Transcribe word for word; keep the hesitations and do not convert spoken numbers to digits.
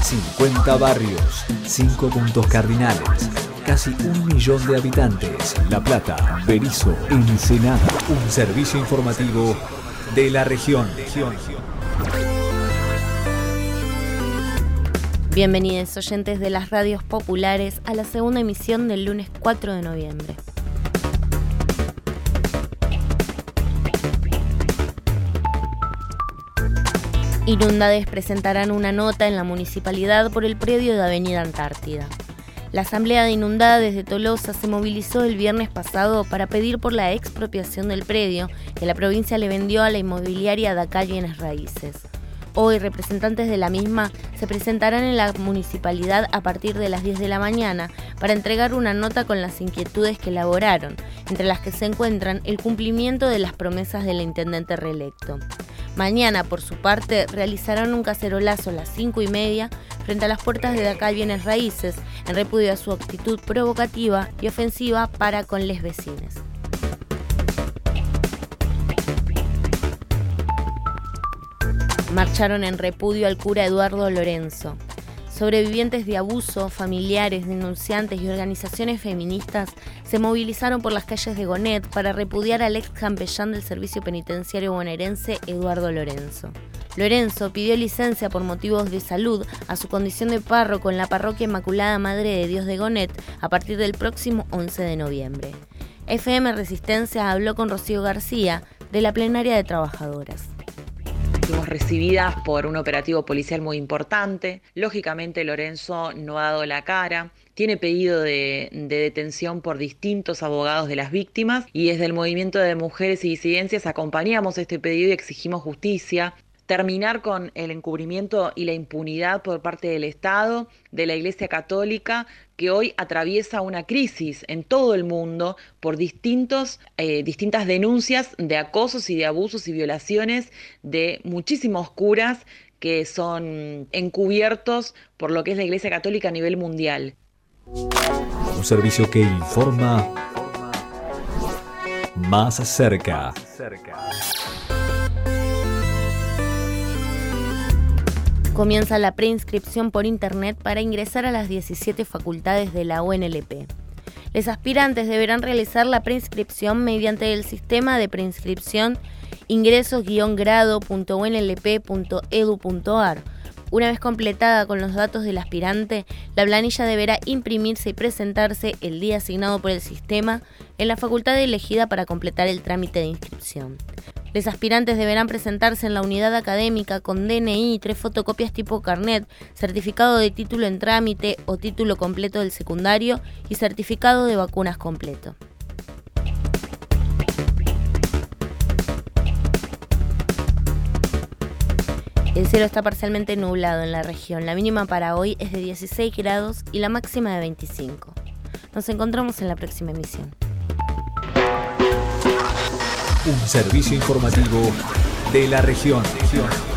cincuenta barrios, cinco puntos cardinales, casi un millón de habitantes. La Plata, Berisso, Ensenada. Un servicio informativo de la región. Bienvenidos oyentes de las radios populares a la segunda emisión del lunes cuatro de noviembre. Inundades presentarán una nota en la municipalidad por el predio de Avenida Antártida. La Asamblea de Inundades de Tolosa se movilizó el viernes pasado para pedir por la expropiación del predio que la provincia le vendió a la inmobiliaria Dacá Bienes Raíces. Hoy, representantes de la misma se presentarán en la municipalidad a partir de las diez de la mañana para entregar una nota con las inquietudes que elaboraron, entre las que se encuentran el cumplimiento de las promesas del intendente reelecto. Mañana, por su parte, realizarán un cacerolazo a las cinco y media frente a las puertas de Dacá Bienes Raíces, en repudio a su actitud provocativa y ofensiva para con les vecines. Marcharon en repudio al cura Eduardo Lorenzo. Sobrevivientes de abuso, familiares, denunciantes y organizaciones feministas se movilizaron por las calles de Gonet para repudiar al ex capellán del Servicio Penitenciario bonaerense Eduardo Lorenzo. Lorenzo pidió licencia por motivos de salud a su condición de párroco en la Parroquia Inmaculada Madre de Dios de Gonet a partir del próximo once de noviembre. F M Resistencia habló con Rocío García de la Plenaria de Trabajadoras. Fuimos recibidas por un operativo policial muy importante. Lógicamente Lorenzo no ha dado la cara. Tiene pedido de, de detención por distintos abogados de las víctimas y desde el Movimiento de Mujeres y Disidencias acompañamos este pedido y exigimos justicia. Terminar con el encubrimiento y la impunidad por parte del Estado, de la Iglesia Católica, que hoy atraviesa una crisis en todo el mundo por distintos, eh, distintas denuncias de acosos y de abusos y violaciones de muchísimos curas que son encubiertos por lo que es la Iglesia Católica a nivel mundial. Un servicio que informa más cerca. Comienza la preinscripción por internet para ingresar a las diecisiete facultades de la U N L P. Los aspirantes deberán realizar la preinscripción mediante el sistema de preinscripción ingresos guion grado punto u n l p punto e d u punto a r. Una vez completada con los datos del aspirante, la planilla deberá imprimirse y presentarse el día asignado por el sistema en la facultad elegida para completar el trámite de inscripción. Los aspirantes deberán presentarse en la unidad académica con D N I, tres fotocopias tipo carnet, certificado de título en trámite o título completo del secundario y certificado de vacunas completo. El cielo está parcialmente nublado en la región. La mínima para hoy es de dieciséis grados y la máxima de veinticinco. Nos encontramos en la próxima emisión. Un servicio informativo de la región.